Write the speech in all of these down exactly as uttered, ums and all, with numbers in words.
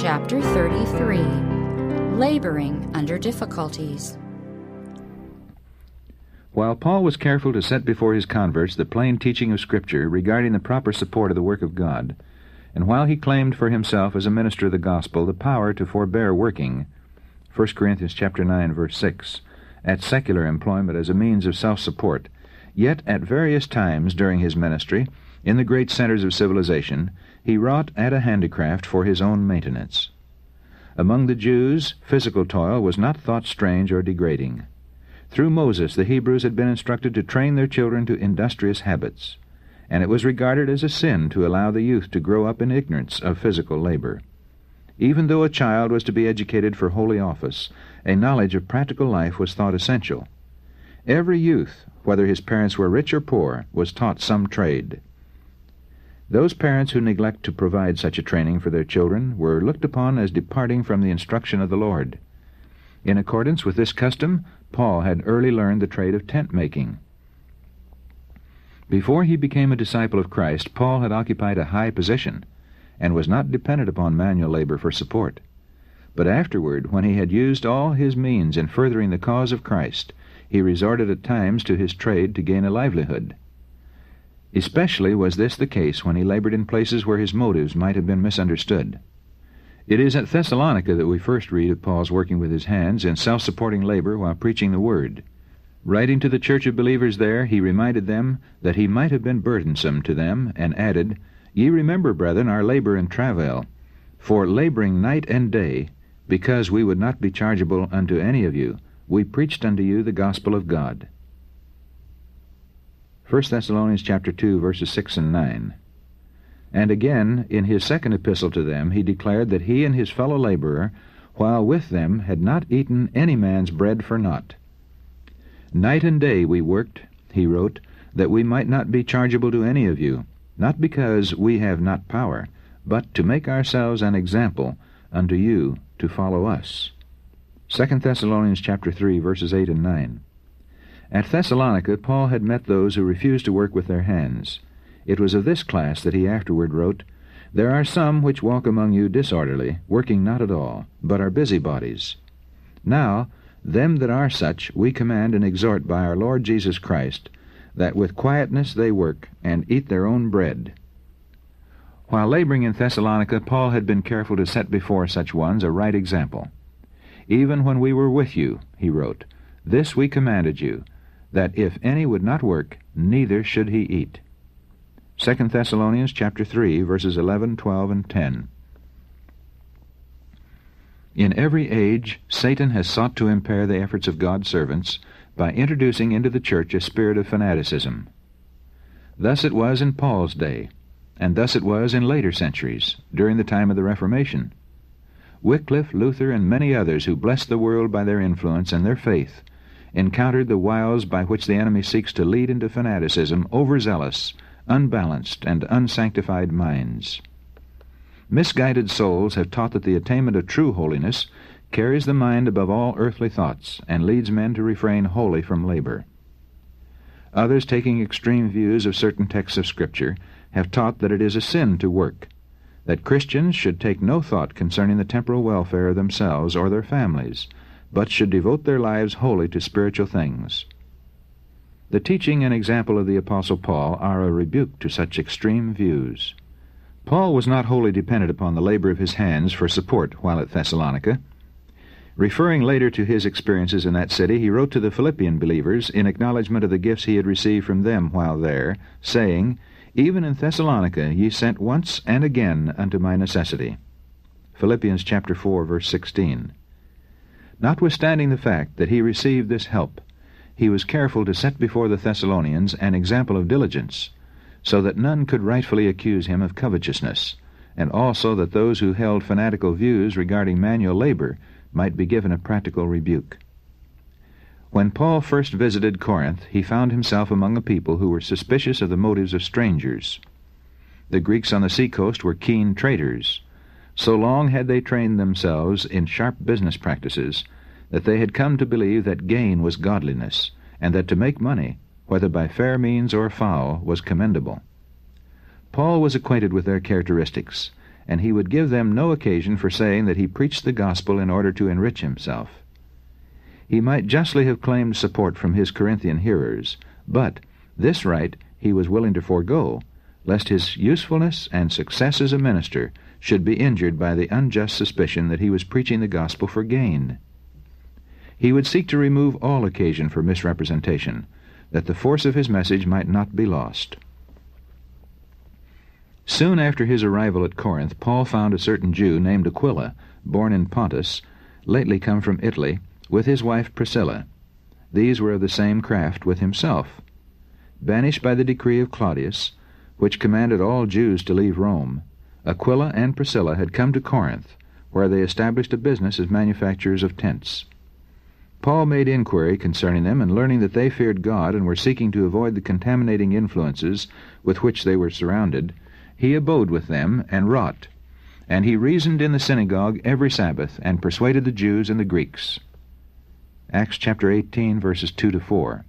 Chapter thirty-three. Laboring Under Difficulties. While Paul was careful to set before his converts the plain teaching of Scripture regarding the proper support of the work of God, and while he claimed for himself as a minister of the gospel the power to forbear working, First Corinthians chapter nine, verse six, at secular employment as a means of self-support, yet at various times during his ministry, in the great centers of civilization, he wrought at a handicraft for his own maintenance. Among the Jews, physical toil was not thought strange or degrading. Through Moses, the Hebrews had been instructed to train their children to industrious habits, and it was regarded as a sin to allow the youth to grow up in ignorance of physical labor. Even though a child was to be educated for holy office, a knowledge of practical life was thought essential. Every youth, whether his parents were rich or poor, was taught some trade. Those parents who neglect to provide such a training for their children were looked upon as departing from the instruction of the Lord. In accordance with this custom, Paul had early learned the trade of tent-making. Before he became a disciple of Christ, Paul had occupied a high position, and was not dependent upon manual labor for support. But afterward, when he had used all his means in furthering the cause of Christ, he resorted at times to his trade to gain a livelihood. Especially was this the case when he labored in places where his motives might have been misunderstood. It is at Thessalonica that we first read of Paul's working with his hands in self-supporting labor while preaching the Word. Writing to the church of believers there, he reminded them that he might have been burdensome to them, and added, "Ye remember, brethren, our labor and travail, for laboring night and day, because we would not be chargeable unto any of you, we preached unto you the gospel of God." First Thessalonians chapter two, verses six and nine. And again, in his second epistle to them, he declared that he and his fellow laborer, while with them, had not eaten any man's bread for naught. "Night and day we worked," he wrote, "that we might not be chargeable to any of you, not because we have not power, but to make ourselves an example unto you to follow us." Second Thessalonians chapter three, verses eight and nine. At Thessalonica, Paul had met those who refused to work with their hands. It was of this class that he afterward wrote, "There are some which walk among you disorderly, working not at all, but are busybodies. Now, them that are such we command and exhort by our Lord Jesus Christ, that with quietness they work, and eat their own bread." While laboring in Thessalonica, Paul had been careful to set before such ones a right example. "Even when we were with you," he wrote, "this we commanded you, that if any would not work, neither should he eat." Second Thessalonians chapter three, verses eleven, twelve, and ten. In every age, Satan has sought to impair the efforts of God's servants by introducing into the church a spirit of fanaticism. Thus it was in Paul's day, and thus it was in later centuries, during the time of the Reformation. Wycliffe, Luther, and many others who blessed the world by their influence and their faith encountered the wiles by which the enemy seeks to lead into fanaticism overzealous, unbalanced, and unsanctified minds. Misguided souls have taught that the attainment of true holiness carries the mind above all earthly thoughts and leads men to refrain wholly from labor. Others, taking extreme views of certain texts of Scripture, have taught that it is a sin to work, that Christians should take no thought concerning the temporal welfare of themselves or their families, but should devote their lives wholly to spiritual things. The teaching and example of the Apostle Paul are a rebuke to such extreme views. Paul was not wholly dependent upon the labor of his hands for support while at Thessalonica. Referring later to his experiences in that city, he wrote to the Philippian believers in acknowledgment of the gifts he had received from them while there, saying, "Even in Thessalonica ye sent once and again unto my necessity." Philippians chapter four, verse sixteen. Notwithstanding the fact that he received this help, he was careful to set before the Thessalonians an example of diligence, so that none could rightfully accuse him of covetousness, and also that those who held fanatical views regarding manual labor might be given a practical rebuke. When Paul first visited Corinth, he found himself among a people who were suspicious of the motives of strangers. The Greeks on the seacoast were keen traders. So long had they trained themselves in sharp business practices that they had come to believe that gain was godliness, and that to make money, whether by fair means or foul, was commendable. Paul was acquainted with their characteristics, and he would give them no occasion for saying that he preached the gospel in order to enrich himself. He might justly have claimed support from his Corinthian hearers, but this right he was willing to forego, lest his usefulness and success as a minister should be injured by the unjust suspicion that he was preaching the gospel for gain. He would seek to remove all occasion for misrepresentation, that the force of his message might not be lost. Soon after his arrival at Corinth, Paul found a certain Jew named Aquila, born in Pontus, lately come from Italy, with his wife Priscilla. These were of the same craft with himself. Banished by the decree of Claudius, which commanded all Jews to leave Rome, Aquila and Priscilla had come to Corinth, where they established a business as manufacturers of tents. Paul made inquiry concerning them, and learning that they feared God and were seeking to avoid the contaminating influences with which they were surrounded, he abode with them and wrought. And he reasoned in the synagogue every Sabbath, and persuaded the Jews and the Greeks. Acts chapter eighteen, verses two to four.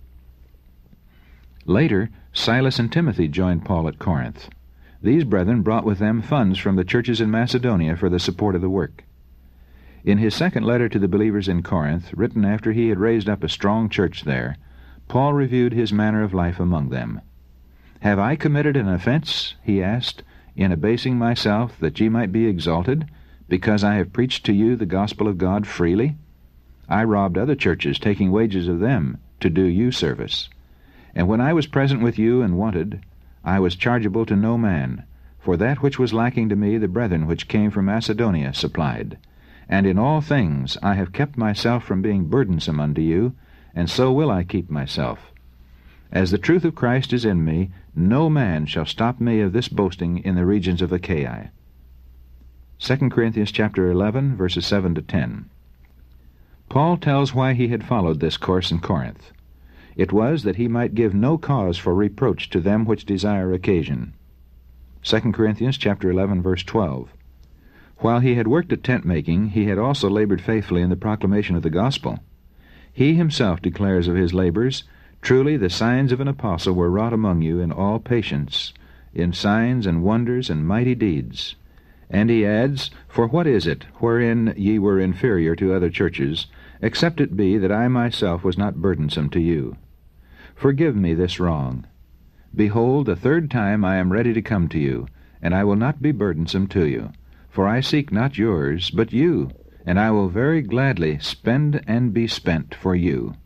Later, Silas and Timothy joined Paul at Corinth. These brethren brought with them funds from the churches in Macedonia for the support of the work. In his second letter to the believers in Corinth, written after he had raised up a strong church there, Paul reviewed his manner of life among them. "Have I committed an offense," he asked, "in abasing myself, that ye might be exalted, because I have preached to you the gospel of God freely? I robbed other churches, taking wages of them, to do you service. And when I was present with you and wanted, I was chargeable to no man, for that which was lacking to me the brethren which came from Macedonia supplied. And in all things I have kept myself from being burdensome unto you, and so will I keep myself. As the truth of Christ is in me, no man shall stop me of this boasting in the regions of Achaia." Second Corinthians chapter eleven, verses seven to ten. Paul tells why he had followed this course in Corinth. It was that he might give no cause for reproach to them which desire occasion. Second Corinthians chapter eleven, verse twelve. While he had worked at tent-making, he had also labored faithfully in the proclamation of the gospel. He himself declares of his labors, "Truly the signs of an apostle were wrought among you in all patience, in signs and wonders and mighty deeds." And he adds, "For what is it, wherein ye were inferior to other churches, except it be that I myself was not burdensome to you? Forgive me this wrong. Behold, the third time I am ready to come to you, and I will not be burdensome to you. For I seek not yours, but you, and I will very gladly spend and be spent for you."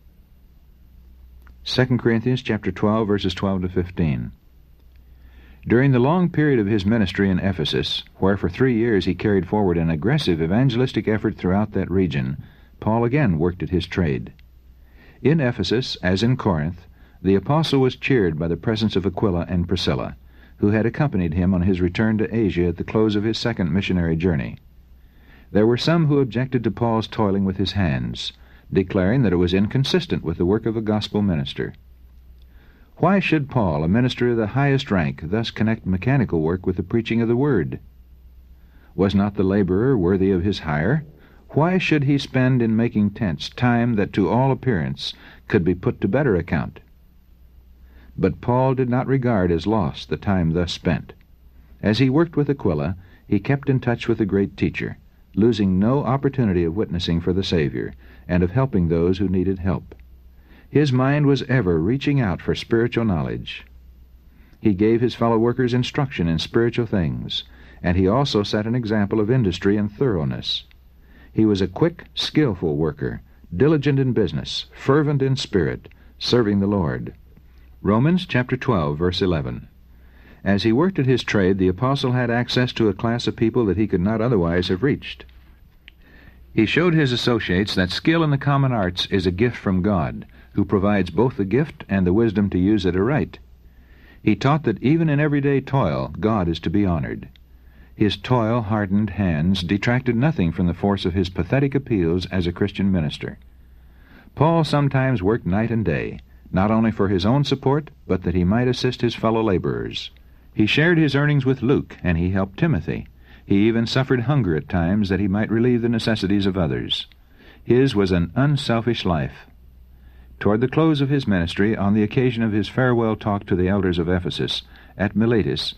Second Corinthians chapter twelve, verses twelve to fifteen. During the long period of his ministry in Ephesus, where for three years he carried forward an aggressive evangelistic effort throughout that region, Paul again worked at his trade. In Ephesus, as in Corinth, the apostle was cheered by the presence of Aquila and Priscilla, who had accompanied him on his return to Asia at the close of his second missionary journey. There were some who objected to Paul's toiling with his hands, declaring that it was inconsistent with the work of a gospel minister. Why should Paul, a minister of the highest rank, thus connect mechanical work with the preaching of the word? Was not the laborer worthy of his hire? Why should he spend in making tents time that to all appearance could be put to better account? But Paul did not regard as lost the time thus spent. As he worked with Aquila, he kept in touch with the great teacher, losing no opportunity of witnessing for the Savior, and of helping those who needed help. His mind was ever reaching out for spiritual knowledge. He gave his fellow workers instruction in spiritual things, and he also set an example of industry and thoroughness. He was a quick, skillful worker, diligent in business, fervent in spirit, serving the Lord. Romans chapter twelve, verse eleven. As he worked at his trade, the apostle had access to a class of people that he could not otherwise have reached. He showed his associates that skill in the common arts is a gift from God, who provides both the gift and the wisdom to use it aright. He taught that even in everyday toil, God is to be honored. His toil-hardened hands detracted nothing from the force of his pathetic appeals as a Christian minister. Paul sometimes worked night and day, not only for his own support, but that he might assist his fellow laborers. He shared his earnings with Luke, and he helped Timothy. He even suffered hunger at times that he might relieve the necessities of others. His was an unselfish life. Toward the close of his ministry, on the occasion of his farewell talk to the elders of Ephesus, at Miletus,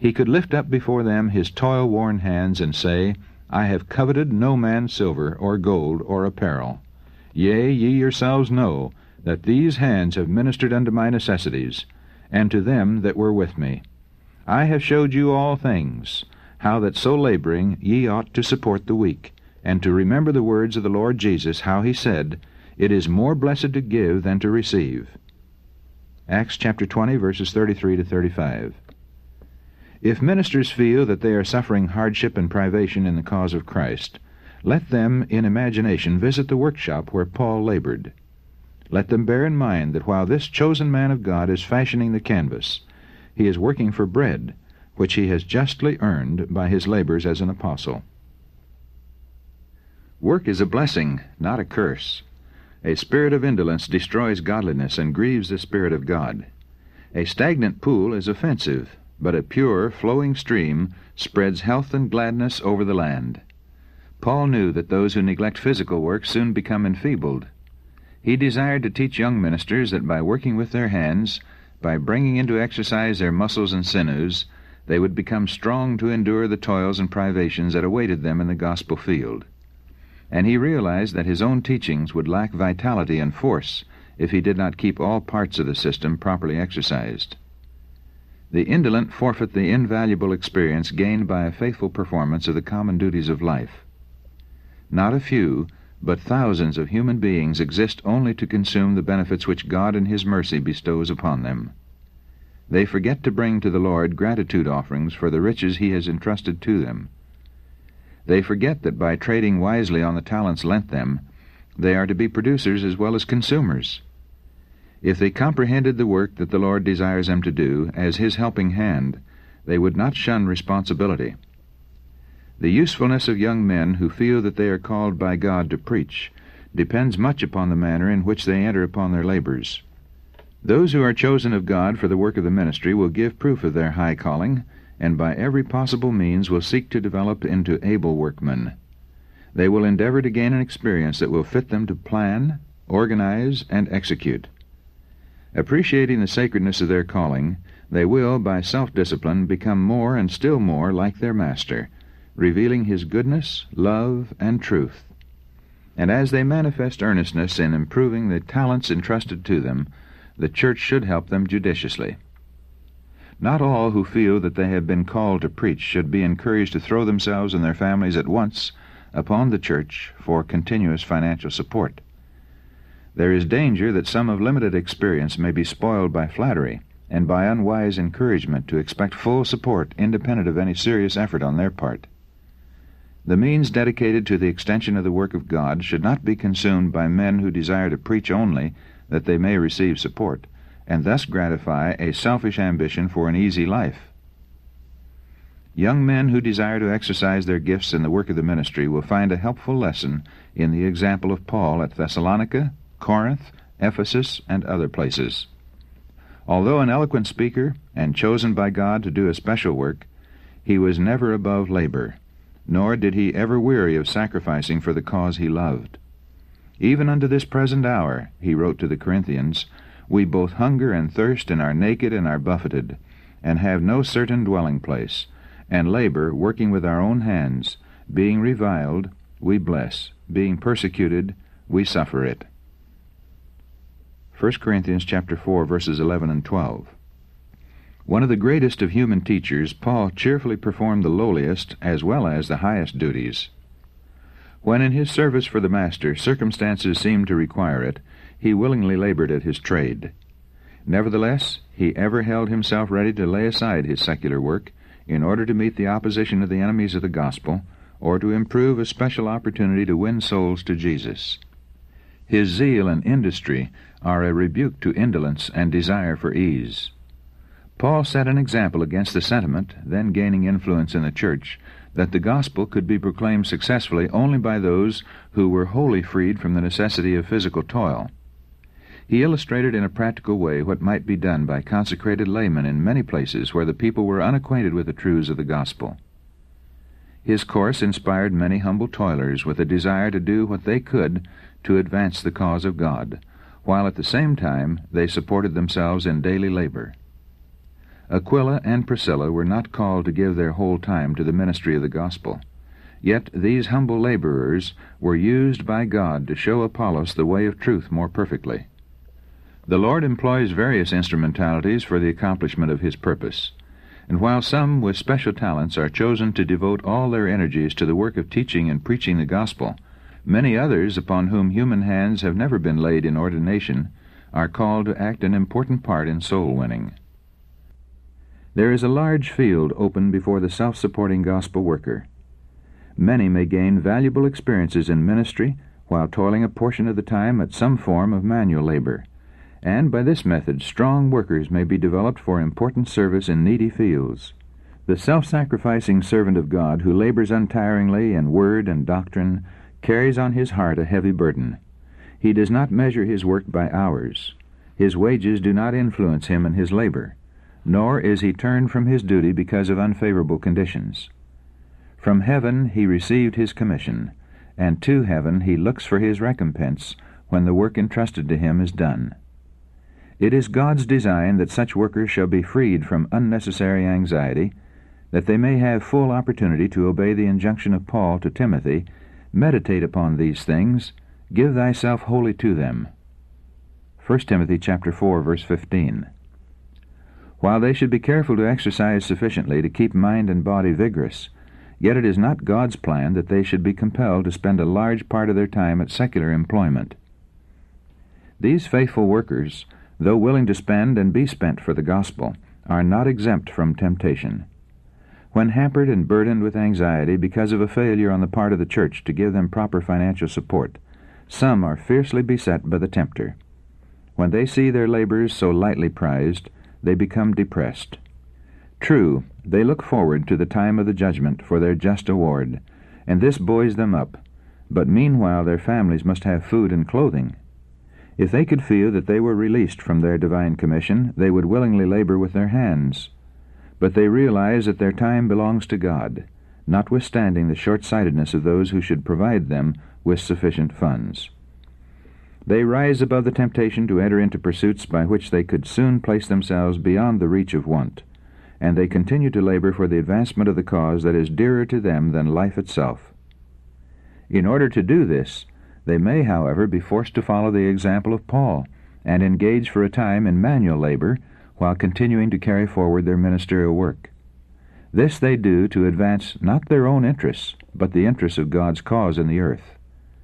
he could lift up before them his toil-worn hands and say, I have coveted no man's silver or gold or apparel. Yea, ye yourselves know that these hands have ministered unto my necessities, and to them that were with me. I have showed you all things, how that so laboring ye ought to support the weak, and to remember the words of the Lord Jesus, how he said, It is more blessed to give than to receive. Acts chapter twenty, verses thirty-three to thirty-five. If ministers feel that they are suffering hardship and privation in the cause of Christ, let them in imagination visit the workshop where Paul labored. Let them bear in mind that while this chosen man of God is fashioning the canvas, he is working for bread, which he has justly earned by his labors as an apostle. Work is a blessing, not a curse. A spirit of indolence destroys godliness and grieves the Spirit of God. A stagnant pool is offensive, but a pure, flowing stream spreads health and gladness over the land. Paul knew that those who neglect physical work soon become enfeebled. He desired to teach young ministers that by working with their hands, by bringing into exercise their muscles and sinews, they would become strong to endure the toils and privations that awaited them in the gospel field. And he realized that his own teachings would lack vitality and force if he did not keep all parts of the system properly exercised. The indolent forfeit the invaluable experience gained by a faithful performance of the common duties of life. Not a few, but thousands of human beings exist only to consume the benefits which God in His mercy bestows upon them. They forget to bring to the Lord gratitude offerings for the riches He has entrusted to them. They forget that by trading wisely on the talents lent them, they are to be producers as well as consumers. If they comprehended the work that the Lord desires them to do as His helping hand, they would not shun responsibility. The usefulness of young men who feel that they are called by God to preach depends much upon the manner in which they enter upon their labors. Those who are chosen of God for the work of the ministry will give proof of their high calling, and by every possible means will seek to develop into able workmen. They will endeavor to gain an experience that will fit them to plan, organize, and execute. Appreciating the sacredness of their calling, they will, by self-discipline, become more and still more like their Master, revealing His goodness, love, and truth. And as they manifest earnestness in improving the talents entrusted to them, the church should help them judiciously. Not all who feel that they have been called to preach should be encouraged to throw themselves and their families at once upon the church for continuous financial support. There is danger that some of limited experience may be spoiled by flattery and by unwise encouragement to expect full support independent of any serious effort on their part. The means dedicated to the extension of the work of God should not be consumed by men who desire to preach only that they may receive support, and thus gratify a selfish ambition for an easy life. Young men who desire to exercise their gifts in the work of the ministry will find a helpful lesson in the example of Paul at Thessalonica, Corinth, Ephesus, and other places. Although an eloquent speaker and chosen by God to do a special work, he was never above labor, nor did he ever weary of sacrificing for the cause he loved. Even unto this present hour, he wrote to the Corinthians, we both hunger and thirst and are naked and are buffeted, and have no certain dwelling place, and labor, working with our own hands, being reviled, we bless, being persecuted, we suffer it. First Corinthians chapter four, verses eleven and twelve. One of the greatest of human teachers, Paul cheerfully performed the lowliest as well as the highest duties. When in his service for the Master circumstances seemed to require it, he willingly labored at his trade. Nevertheless, he ever held himself ready to lay aside his secular work in order to meet the opposition of the enemies of the gospel, or to improve a special opportunity to win souls to Jesus. His zeal and industry are a rebuke to indolence and desire for ease. Paul set an example against the sentiment, then gaining influence in the church, that the gospel could be proclaimed successfully only by those who were wholly freed from the necessity of physical toil. He illustrated in a practical way what might be done by consecrated laymen in many places where the people were unacquainted with the truths of the gospel. His course inspired many humble toilers with a desire to do what they could to advance the cause of God, while at the same time they supported themselves in daily labor. Aquila and Priscilla were not called to give their whole time to the ministry of the gospel. Yet these humble laborers were used by God to show Apollos the way of truth more perfectly. The Lord employs various instrumentalities for the accomplishment of His purpose, and while some with special talents are chosen to devote all their energies to the work of teaching and preaching the gospel, many others, upon whom human hands have never been laid in ordination, are called to act an important part in soul-winning. There is a large field open before the self-supporting gospel worker. Many may gain valuable experiences in ministry while toiling a portion of the time at some form of manual labor, and by this method strong workers may be developed for important service in needy fields. The self-sacrificing servant of God who labors untiringly in word and doctrine carries on his heart a heavy burden. He does not measure his work by hours. His wages do not influence him in his labor, nor is he turned from his duty because of unfavorable conditions. From heaven he received his commission, and to heaven he looks for his recompense when the work entrusted to him is done. It is God's design that such workers shall be freed from unnecessary anxiety, that they may have full opportunity to obey the injunction of Paul to Timothy, "Meditate upon these things, give thyself wholly to them." First Timothy chapter four, verse fifteen. While they should be careful to exercise sufficiently to keep mind and body vigorous, yet it is not God's plan that they should be compelled to spend a large part of their time at secular employment. These faithful workers, though willing to spend and be spent for the gospel, are not exempt from temptation. When hampered and burdened with anxiety because of a failure on the part of the church to give them proper financial support, some are fiercely beset by the tempter. When they see their labors so lightly prized, they become depressed. True, they look forward to the time of the judgment for their just award, and this buoys them up, but meanwhile their families must have food and clothing. If they could feel that they were released from their divine commission, they would willingly labor with their hands. But they realize that their time belongs to God, notwithstanding the short-sightedness of those who should provide them with sufficient funds. They rise above the temptation to enter into pursuits by which they could soon place themselves beyond the reach of want, and they continue to labor for the advancement of the cause that is dearer to them than life itself. In order to do this, they may, however, be forced to follow the example of Paul and engage for a time in manual labor while continuing to carry forward their ministerial work. This they do to advance not their own interests, but the interests of God's cause in the earth.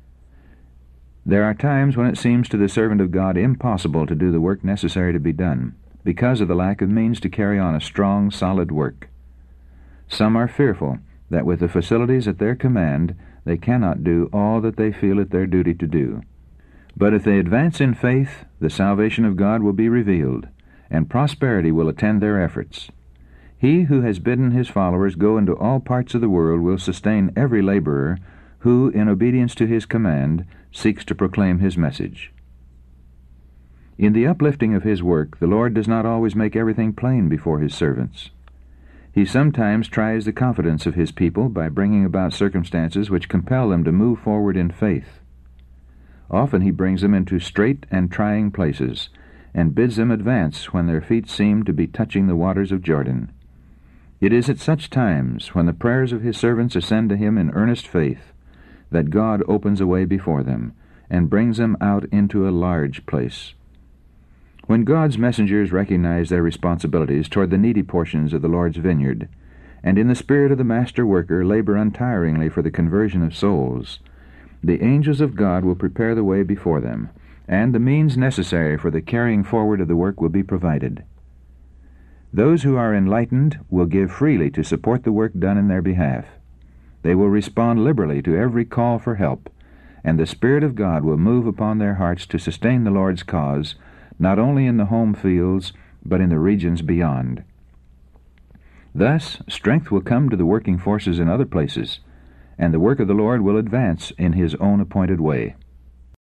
There are times when it seems to the servant of God impossible to do the work necessary to be done, because of the lack of means to carry on a strong, solid work. Some are fearful that with the facilities at their command they cannot do all that they feel it their duty to do. But if they advance in faith, the salvation of God will be revealed, and prosperity will attend their efforts. He who has bidden his followers go into all parts of the world will sustain every laborer who, in obedience to his command, seeks to proclaim his message. In the uplifting of his work, the Lord does not always make everything plain before his servants. He sometimes tries the confidence of his people by bringing about circumstances which compel them to move forward in faith. Often he brings them into strait and trying places, and bids them advance when their feet seem to be touching the waters of Jordan. It is at such times, when the prayers of his servants ascend to him in earnest faith, that God opens a way before them, and brings them out into a large place. When God's messengers recognize their responsibilities toward the needy portions of the Lord's vineyard, and in the spirit of the master worker labor untiringly for the conversion of souls, the angels of God will prepare the way before them, and the means necessary for the carrying forward of the work will be provided. Those who are enlightened will give freely to support the work done in their behalf. They will respond liberally to every call for help, and the Spirit of God will move upon their hearts to sustain the Lord's cause, not only in the home fields, but in the regions beyond. Thus, strength will come to the working forces in other places, and the work of the Lord will advance in his own appointed way.